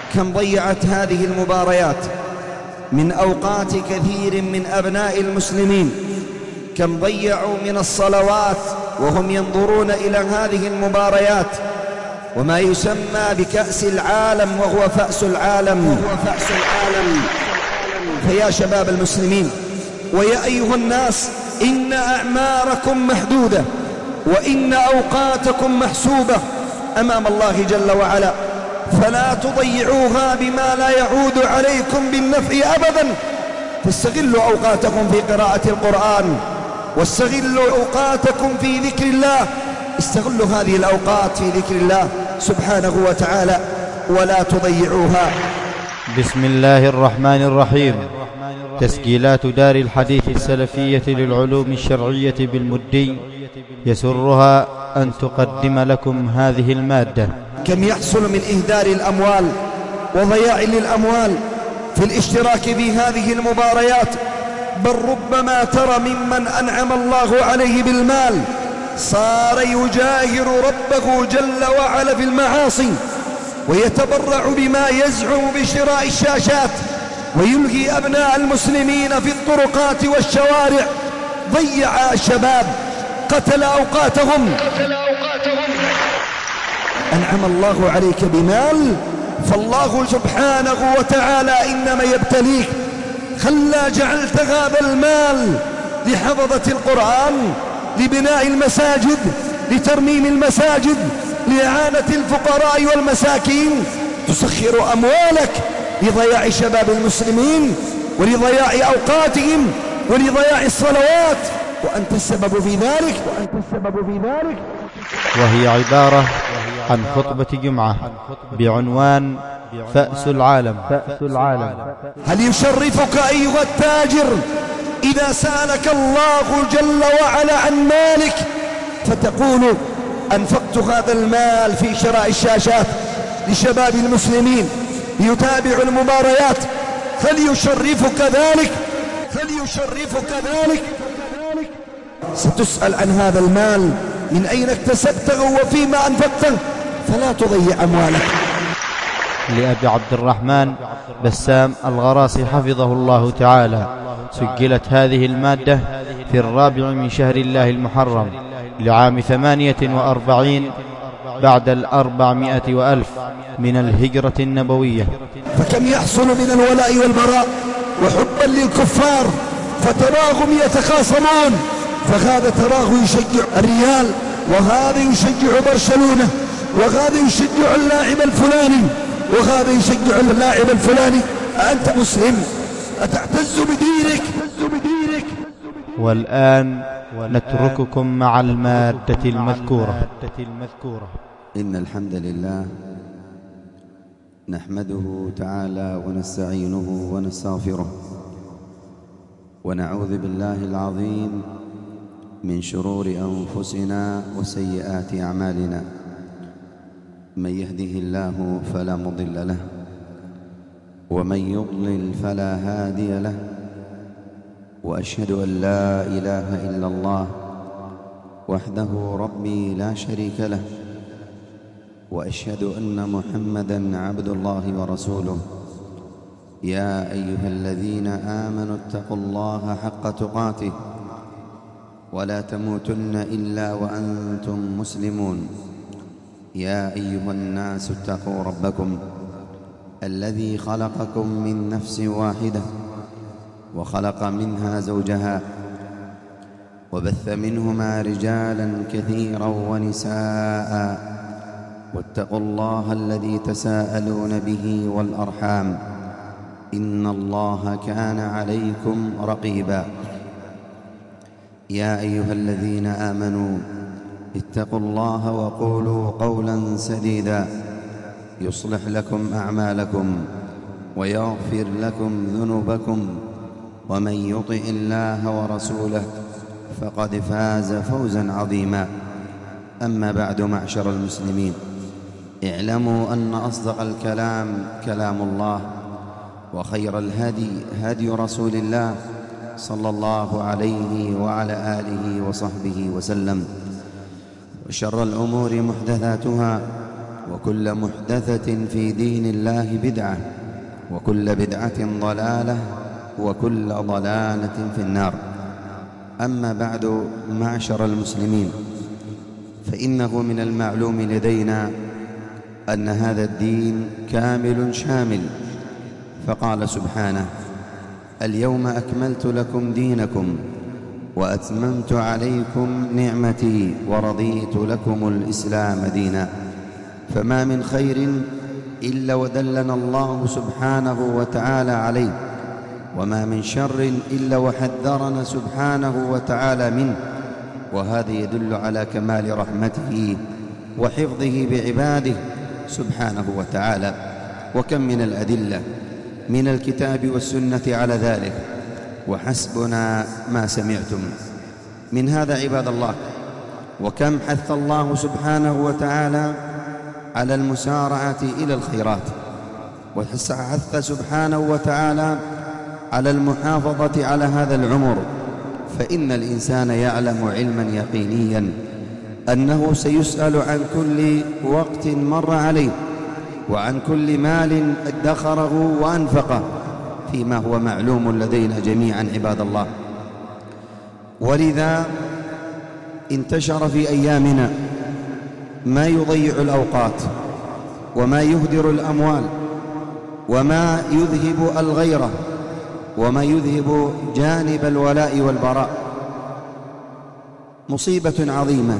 كم ضيعت هذه المباريات من أوقات كثير من أبناء المسلمين، كم ضيعوا من الصلوات وهم ينظرون إلى هذه المباريات وما يسمى بكأس العالم وهو فأس العالم. فيا شباب المسلمين ويا أيها الناس، إن أعماركم محدودة وإن أوقاتكم محسوبة أمام الله جل وعلا، فلا تضيعوها بما لا يعود عليكم بالنفع أبدا. فاستغلوا أوقاتكم في قراءة القرآن، واستغلوا أوقاتكم في ذكر الله. استغلوا هذه الأوقات في ذكر الله سبحانه وتعالى ولا تضيعوها. بسم الله الرحمن الرحيم. تسجيلات دار الحديث السلفية للعلوم الشرعية بالمدي يسرها أن تقدم لكم هذه المادة. كم يحصل من إهدار الأموال وضياع للأموال في الاشتراك في هذه المباريات، بل ربما ترى ممن أنعم الله عليه بالمال صار يجاهر ربه جل وعلا في المعاصي ويتبرع بما يزعم بشراء الشاشات ويلهي أبناء المسلمين في الطرقات والشوارع. ضيع الشباب، قتل أوقاتهم. أنعم الله عليك بمال، فالله سبحانه وتعالى إنما يبتليك. خلا جعلت هذا المال لحفظة القرآن، لبناء المساجد، لترميم المساجد، لإعانة الفقراء والمساكين، تسخر أموالك لضياع شباب المسلمين ولضياع أوقاتهم ولضياع الصلوات، وأنت السبب في ذلك. وهي عبارة عن خطبة جمعة بعنوان فأس العالم. هل يشرفك أيها التاجر إذا سألك الله جل وعلا عن مالك فتقول أنفقت هذا المال في شراء الشاشات لشباب المسلمين ليتابعوا المباريات؟ فليشرفك ذلك. ستسأل عن هذا المال، من أين اكتسبته وفيما أنفقته، فلا تضيع أموالك. لأبي عبد الرحمن بسام الغراصي حفظه الله تعالى سجلت هذه المادة في 4 من شهر الله المحرم لعام 48 بعد 400 وألف من الهجرة النبوية. فكم يحصل من الولاء والبراء وحبا للكفار، فتراهم يتخاصمون، فهذا تراه يشجع الريال، وهذا يشجع برشلونة، وهذا يشجع اللاعب الفلاني، وهذا يشجع اللاعب الفلاني. أنت مسلم أتعتز بدينك. والآن نترككم مع المادة المذكورة. إن الحمد لله نحمده تعالى ونستعينه ونستغفره، ونعوذ بالله العظيم من شرور أنفسنا وسيئات أعمالنا. من يهده الله فلا مضل له، ومن يضلل فلا هادي له، وأشهد أن لا إله إلا الله وحده ربي لا شريك له، وأشهد أن محمدًا عبد الله ورسوله. يا أيها الذين آمنوا اتقوا الله حق تقاته ولا تموتن إلا وأنتم مسلمون. يا أيها الناس اتقوا ربكم الذي خلقكم من نفس واحدة وخلق منها زوجها وبث منهما رجالا كثيرا ونساء، واتقوا الله الذي تساءلون به والأرحام، إن الله كان عليكم رقيبا. يا أيها الذين آمنوا اتقوا الله وقولوا قولا سديدا يصلح لكم أعمالكم ويغفر لكم ذنوبكم، ومن يطع الله ورسوله فقد فاز فوزا عظيما. أما بعد، معشر المسلمين، اعلموا أن أصدق الكلام كلام الله، وخير الهدي هدي رسول الله صلى الله عليه وعلى آله وصحبه وسلم، وشر الأمور محدثاتها، وكل محدثة في دين الله بدعة، وكل بدعة ضلالة، وكل ضلالة في النار. أما بعد، معشر المسلمين، فإنه من المعلوم لدينا أن هذا الدين كامل شامل، فقال سبحانه: اليوم أكملت لكم دينكم وأتممت عليكم نعمتي ورضيت لكم الإسلام دينا. فما من خير إلا ودلنا الله سبحانه وتعالى عليه، وما من شر إلا وحذرنا سبحانه وتعالى منه، وهذا يدل على كمال رحمته وحفظه بعباده سبحانه وتعالى. وكم من الأدلة من الكتاب والسنة على ذلك، وحسبنا ما سمعتم. من هذا عباد الله، وكم حث الله سبحانه وتعالى على المسارعة إلى الخيرات، وحث سبحانه وتعالى على المحافظة على هذا العمر، فإن الإنسان يعلم علما يقينيا أنه سيسأل عن كل وقت مر عليه، وعن كل مال ادخره وأنفقه، فيما هو معلوم لدينا جميعا عباد الله. ولذا انتشر في أيامنا ما يضيع الأوقات، وما يهدر الأموال، وما يذهب الغيرة، وما يذهب جانب الولاء والبراء. مصيبة عظيمة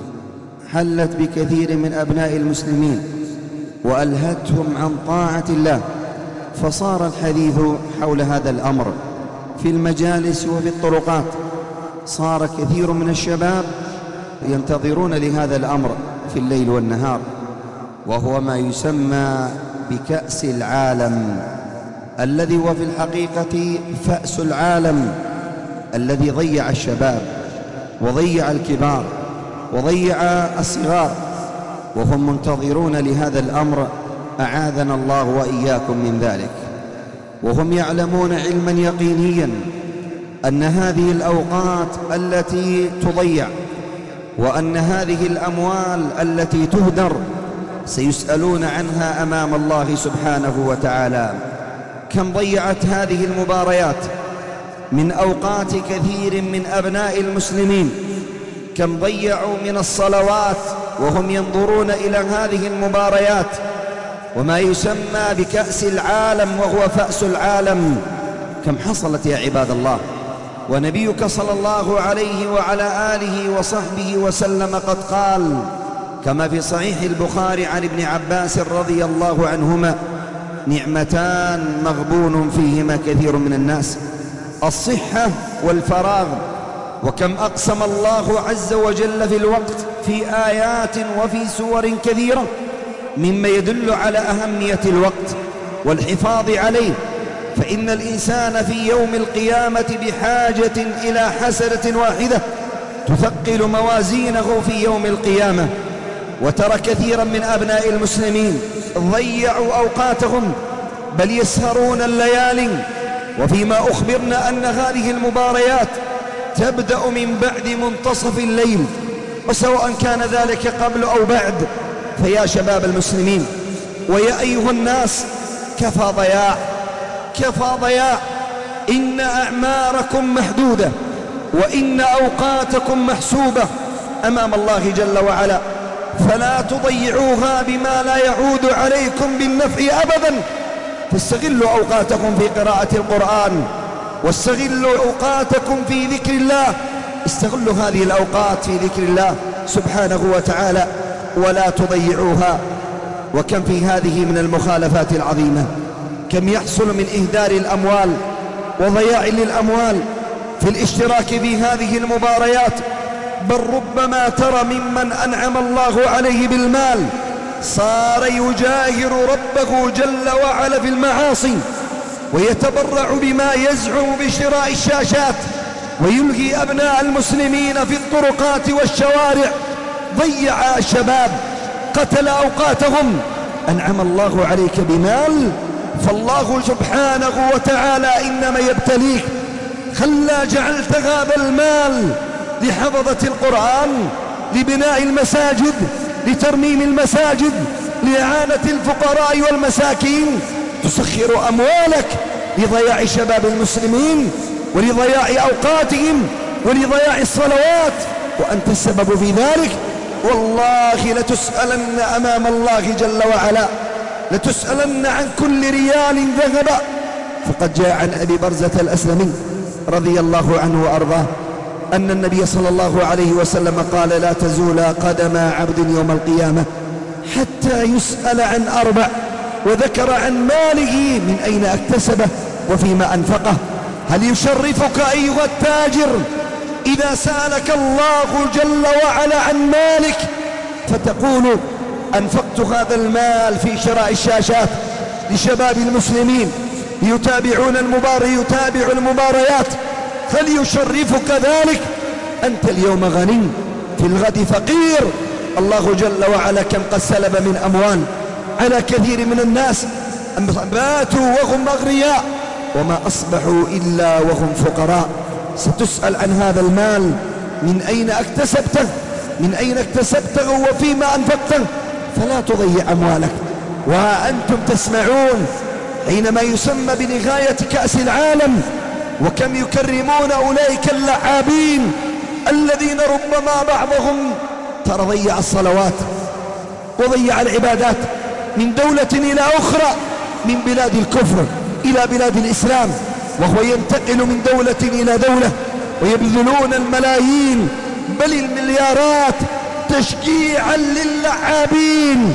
حلت بكثير من أبناء المسلمين وألهتهم عن طاعة الله، فصار الحديث حول هذا الأمر في المجالس وفي الطرقات. صار كثير من الشباب ينتظرون لهذا الأمر في الليل والنهار، وهو ما يسمى بكأس العالم، الذي هو في الحقيقة فأس العالم، الذي ضيع الشباب وضيع الكبار وضيع الصغار، وهم منتظرون لهذا الأمر، أعاذنا الله وإياكم من ذلك. وهم يعلمون علما يقينيا أن هذه الأوقات التي تضيع، وأن هذه الأموال التي تهدر سيسألون عنها أمام الله سبحانه وتعالى. كم ضيعت هذه المباريات من أوقات كثير من أبناء المسلمين، كم ضيعوا من الصلوات وهم ينظرون إلى هذه المباريات وما يسمى بكأس العالم وهو فأس العالم. كم حصلت يا عباد الله. ونبيك صلى الله عليه وعلى آله وصحبه وسلم قد قال كما في صحيح البخاري عن ابن عباس رضي الله عنهما: نعمتان مغبون فيهما كثير من الناس، الصحة والفراغ. وكم أقسم الله عز وجل في الوقت في آيات وفي سور كثيرة مما يدل على أهمية الوقت والحفاظ عليه، فإن الإنسان في يوم القيامة بحاجة إلى حسنة واحدة تثقل موازينه في يوم القيامة. وترى كثيرا من أبناء المسلمين ضيعوا أوقاتهم، بل يسهرون الليالي، وفيما أخبرنا أن هذه المباريات تبدأ من بعد منتصف الليل، وسواء كان ذلك قبل أو بعد. فيا شباب المسلمين ويا أيها الناس، كفى ضياع، كفى ضياع. إن أعماركم محدودة، وإن أوقاتكم محسوبة أمام الله جل وعلا، فلا تضيعوها بما لا يعود عليكم بالنفع أبدا. فاستغلوا أوقاتكم في قراءة القرآن، واستغلوا أوقاتكم في ذكر الله. استغلوا هذه الأوقات في ذكر الله سبحانه وتعالى ولا تضيعوها. وكم في هذه من المخالفات العظيمة، كم يحصل من إهدار الأموال وضياع للأموال في الاشتراك في هذه المباريات. بل ربما ترى ممن أنعم الله عليه بالمال صار يجاهر ربه جل وعلا في المعاصي، ويتبرع بما يزعم بشراء الشاشات، ويلهي أبناء المسلمين في الطرقات والشوارع. ضيع الشباب، قتل أوقاتهم. أنعم الله عليك بمال، فالله سبحانه وتعالى إنما يبتليك. خلا جعلت هذا المال لحفظة القرآن، لبناء المساجد، لترميم المساجد، لإعانة الفقراء والمساكين، تسخر أموالك لضياع شباب المسلمين ولضياع أوقاتهم ولضياع الصلوات، وأنت السبب في ذلك. والله لتسألن أمام الله جل وعلا، لتسألن عن كل ريال ذهب. فقد جاء عن أبي برزة الأسلمي رضي الله عنه وأرضاه أن النبي صلى الله عليه وسلم قال: لا تزول قدم عبد يوم القيامة حتى يسأل عن أربع، وذكر عن ماله من أين اكتسبه وفيما أنفقه. هل يشرفك أيها التاجر إذا سألك الله جل وعلا عن مالك فتقول: أنفقت هذا المال في شراء الشاشات لشباب المسلمين يتابعون المباريات؟ هل يشرفك ذلك؟ أنت اليوم غني، في الغد فقير. الله جل وعلا كم قد سلب من أموال على كثير من الناس، باتوا وهم أغنياء وما أصبحوا إلا وهم فقراء. ستسأل عن هذا المال، من أين اكتسبته وفيما أنفقته. فلا تضيع أموالك. وأنتم تسمعون حينما يسمى بنهاية كأس العالم وكم يكرمون أولئك اللعابين الذين ربما بعضهم ترى ضيع الصلوات وضيع العبادات من دولة إلى أخرى، من بلاد الكفر إلى بلاد الإسلام، وهو ينتقل من دولة إلى دولة، ويبذلون الملايين بل المليارات تشجيعا للعابين،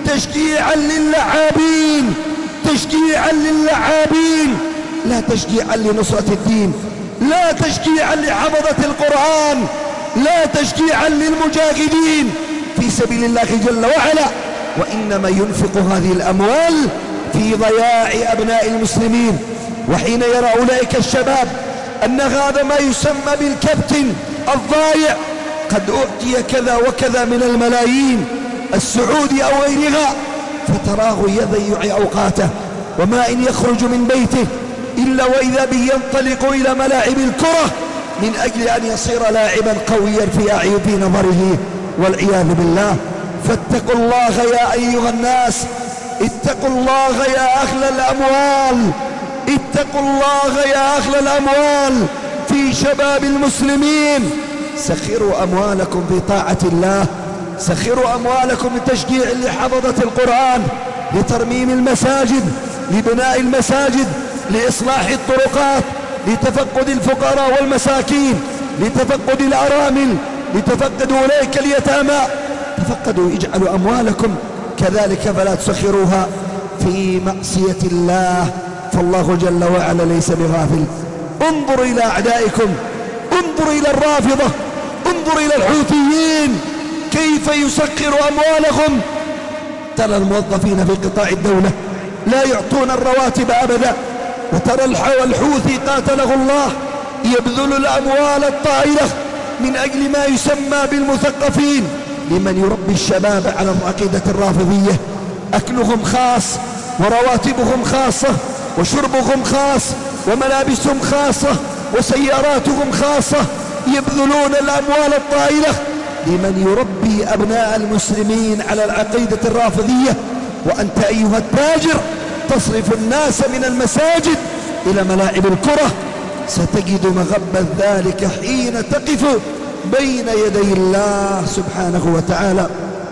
لا تشجيعا لنصرة الدين، لا تشجيعا لحفظة القرآن، لا تشجيعا للمجاهدين في سبيل الله جل وعلا، وإنما ينفق هذه الأموال في ضياع أبناء المسلمين. وحين يرى أولئك الشباب أن هذا ما يسمى بالكابتن الضايع قد أعطي كذا وكذا من الملايين السعودي أو غيرها، فتراه يضيع أوقاته، وما إن يخرج من بيته إلا وإذا به ينطلق إلى ملاعب الكرة من أجل أن يصير لاعبا قويا في نظره، والعياذ بالله. فاتقوا الله يا أيها الناس، اتقوا الله يا أهل الأموال، اتقوا الله يا أهل الأموال في شباب المسلمين. سخروا أموالكم في طاعة الله، سخروا أموالكم لتشجيع لحفظة القرآن، لترميم المساجد، لبناء المساجد، لإصلاح الطرقات، لتفقد الفقراء والمساكين، لتفقد الأرامل، لتفقد أولئك اليتامى. تفقدوا، اجعلوا أموالكم كذلك فلا تسخروها في معصية الله، فالله جل وعلا ليس بغافل. انظروا إلى أعدائكم، انظروا إلى الرافضة، انظروا إلى الحوثيين كيف يسخر أموالهم. ترى الموظفين في قطاع الدولة لا يعطون الرواتب أبدا، وترى الحوثي قاتله الله يبذل الأموال الطائلة من أجل ما يسمى بالمثقفين، لمن يربي الشباب على العقيدة الرافضية. أكلهم خاص، ورواتبهم خاصة، وشربهم خاص، وملابسهم خاصة، وسياراتهم خاصة، يبذلون الأموال الطائلة لمن يربي أبناء المسلمين على العقيدة الرافضية. وأنت أيها التاجر تصرف الناس من المساجد إلى ملاعب الكرة، ستجد مغبة ذلك حين تقف بين يدي الله سبحانه وتعالى.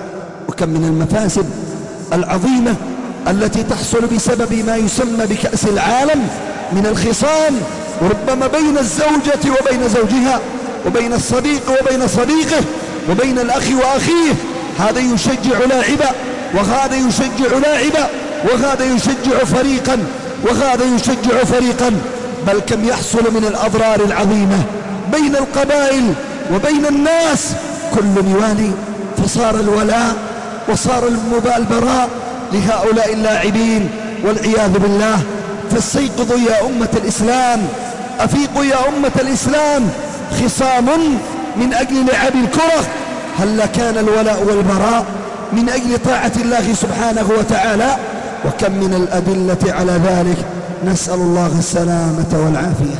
وكم من المفاسد العظيمة التي تحصل بسبب ما يسمى بكأس العالم من الخصام، وربما بين الزوجة وبين زوجها، وبين الصديق وبين صديقه، وبين الأخ وأخيه. هذا يشجع لاعبا، وهذا يشجع لاعبا، وهذا يشجع فريقا، وهذا يشجع فريقا. بل كم يحصل من الأضرار العظيمة بين القبائل وبين الناس، كل يوالي، فصار الولاء وصار البراء لهؤلاء اللاعبين، والعياذ بالله. فاستيقظوا يا أمة الإسلام، أفيقوا يا أمة الإسلام. خصام من أجل لعب الكرة، هل كان الولاء والبراء من أجل طاعة الله سبحانه وتعالى؟ وكم من الأدلة على ذلك، نسأل الله السلامة والعافية.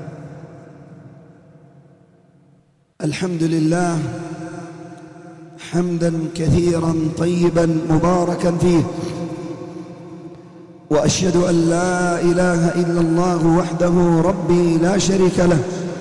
الحمد لله حمدا كثيرا طيبا مباركا فيه، وأشهد أن لا إله إلا الله وحده ربي لا شريك له،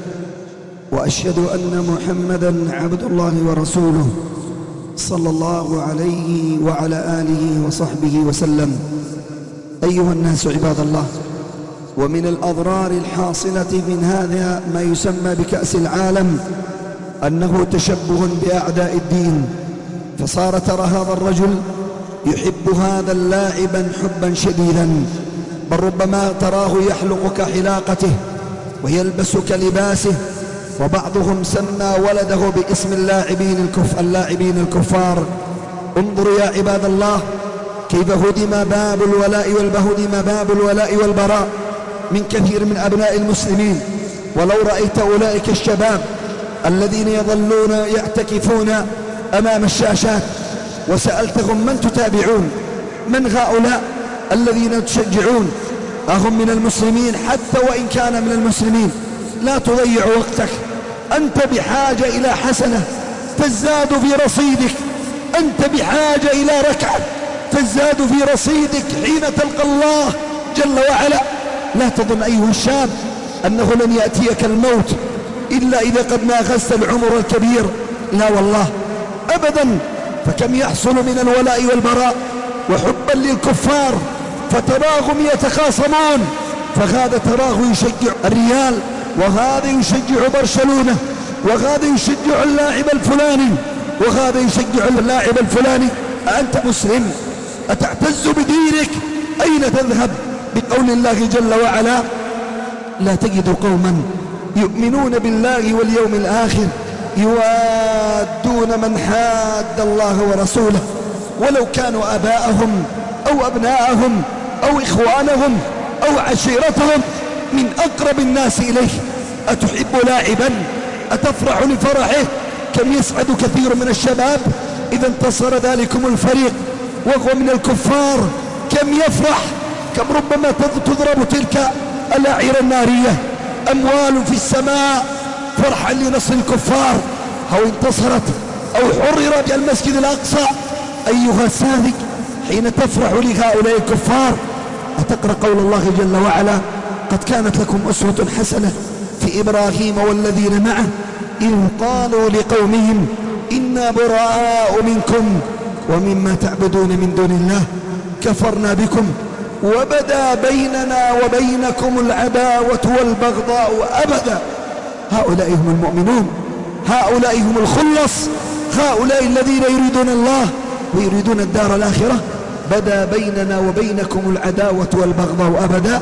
وأشهد أن محمدا عبد الله ورسوله صلى الله عليه وعلى آله وصحبه وسلم. أيها الناس عباد الله، ومن الأضرار الحاصلة من هذا ما يسمى بكأس العالم أنه تشبه بأعداء الدين، فصار ترى هذا الرجل يحب هذا اللاعبا حبا شديدا، بل ربما تراه يحلق كحلاقته ويلبس كلباسه، وبعضهم سمى ولده باسم اللاعبين الكفار. انظروا يا عباد الله كيف هدم باب الولاء والبراء من كثير من أبناء المسلمين. ولو رأيت أولئك الشباب الذين يظلون يعتكفون أمام الشاشات وسألتهم من تتابعون، من هؤلاء الذين تشجعون، أهم من المسلمين؟ حتى وإن كان من المسلمين لا تضيع وقتك، أنت بحاجة إلى حسنة تزداد في رصيدك، أنت بحاجة إلى ركعة تزداد في رصيدك حين تلقى الله جل وعلا. لا تظن أيها الشاب أنه لن يأتيك الموت إلا إذا قد ناغزت العمر الكبير، لا والله أبدا. فكم يحصل من الولاء والبراء وحبا للكفار، فتراهم يتخاصمون، فهذا تراه يشجع الريال، وهذا يشجع برشلونة، وهذا يشجع اللاعب الفلاني، وهذا يشجع اللاعب الفلاني. أنت مسلم أتعتز بدينك؟ أين تذهب؟ بقول الله جل وعلا: لا تجد قوما يؤمنون بالله واليوم الآخر يوادون من حاد الله ورسوله ولو كانوا آباءهم أو أبناءهم أو إخوانهم أو عشيرتهم من أقرب الناس إليه. أتحب لاعبا أتفرح لفرحه؟ كم يسعد كثير من الشباب إذا انتصر ذلكم الفريق وهو من الكفار، كم يفرح، كم ربما تضرب تلك الأعير النارية أموال في السماء فرحا لنصر الكفار، أو انتصرت أو حرر المسجد الأقصى. أيها الساذج حين تفرح لهؤلاء الكفار أتقرأ قول الله جل وعلا: قد كانت لكم أسوة حسنة في إبراهيم والذين معه إذ قالوا لقومهم إنا براء منكم ومما تعبدون من دون الله كفرنا بكم وبدا بيننا وبينكم العداوة والبغضاء أبدا. هؤلاء هم المؤمنون، هؤلاء هم الخلص، هؤلاء الذين يريدون الله ويريدون الدار الآخرة. بدا بيننا وبينكم العداوة والبغضاء أبدا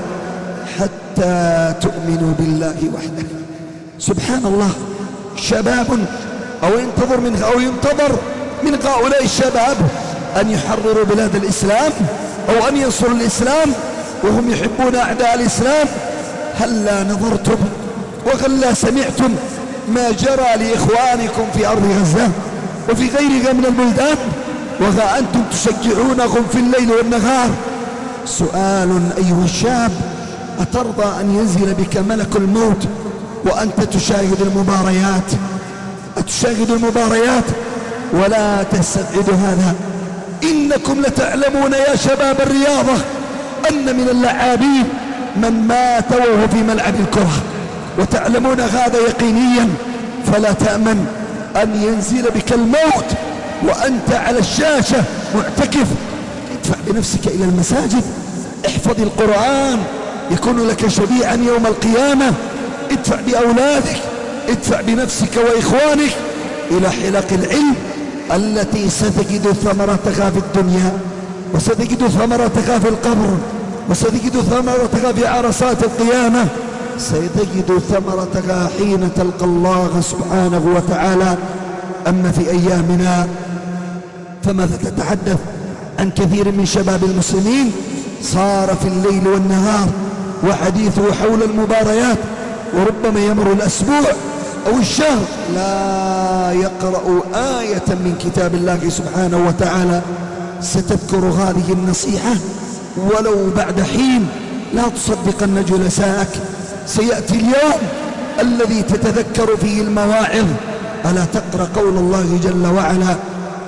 حتى تؤمنوا بالله وحده. سبحان الله، شباب أو ينتظر من هؤلاء الشباب أن يحرروا بلاد الإسلام أو أن ينصروا الإسلام وهم يحبون أعداء الإسلام. هلا نظرتم وهلا سمعتم ما جرى لإخوانكم في أرض غزة وفي غيرها من البلدان، وها أنتم تشجعونهم في الليل والنهار. سؤال أيها الشاب: أترضى أن ينزل بك ملك الموت وأنت تشاهد المباريات؟ أتشاهد المباريات ولا تستبعد هذا؟ إنكم لتعلمون يا شباب الرياضة أن من اللاعبين من مات وهو في ملعب الكرة، وتعلمون هذا يقينيا، فلا تأمن أن ينزل بك الموت وأنت على الشاشة معتكف. ادفع بنفسك إلى المساجد، احفظ القرآن يكون لك شفيعا يوم القيامة. ادفع بأولادك، ادفع بنفسك وإخوانك إلى حلق العلم التي ستجد ثمرتها في الدنيا، وستجد ثمرتها في القبر، وستجد ثمرتها في عرصات القيامة، ستجد ثمرتها حين تلقى الله سبحانه وتعالى. أما في أيامنا فماذا تتحدث عن كثير من شباب المسلمين صار في الليل والنهار وحديثه حول المباريات، وربما يمر الأسبوع أو الشهر لا يقرأ آية من كتاب الله سبحانه وتعالى. ستذكر هذه النصيحة ولو بعد حين، لا تصدقن جلسائك. سيأتي اليوم الذي تتذكر فيه المواعظ. ألا تقرأ قول الله جل وعلا: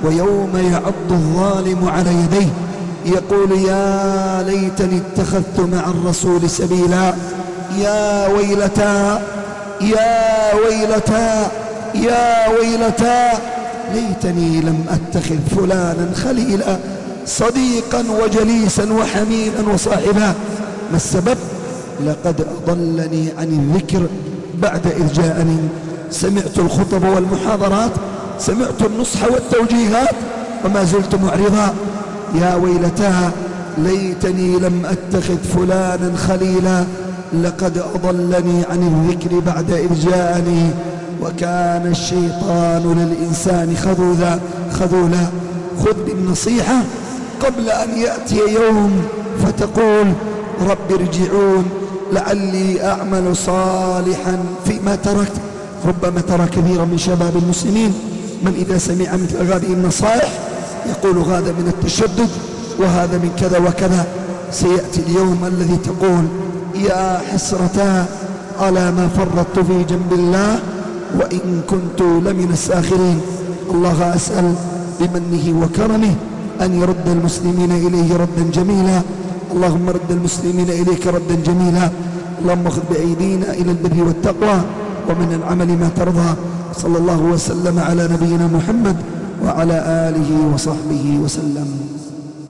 ويوم يعض الظالم على يديه يقول يا ليتني اتخذت مع الرسول سبيلا، يا ويلتا يا ويلتا يا ويلتا ليتني لم أتخذ فلانا خليلا صديقا وجليسا وحميما وصاحبا. ما السبب؟ لقد أضلني عن الذكر بعد إذ جاءني. سمعت الخطب والمحاضرات، سمعت النصح والتوجيهات وما زلت معرضا. يا ويلتا ليتني لم أتخذ فلانا خليلا لقد أضلني عن الذكر بعد إذ جاءني وكان الشيطان للإنسان خذولا. خذ بالنصيحة قبل أن يأتي يوم فتقول رب ارجعون لعلي أعمل صالحا فيما تركت. ربما ترى كثيرا من شباب المسلمين من إذا سمع مثل هذه النصائح يقول هذا من التشدد وهذا من كذا وكذا. سيأتي اليوم الذي تقول يا حسرتا على ما فرطت في جنب الله وإن كنت لمن الساخرين. الله أسأل بمنه وكرمه أن يرد المسلمين إليه ردا جميلا. اللهم رد المسلمين إليك ردا جميلا. اللهم خذ بأيدينا إلى البر والتقوى ومن العمل ما ترضى. صلى الله وسلم على نبينا محمد وعلى آله وصحبه وسلم.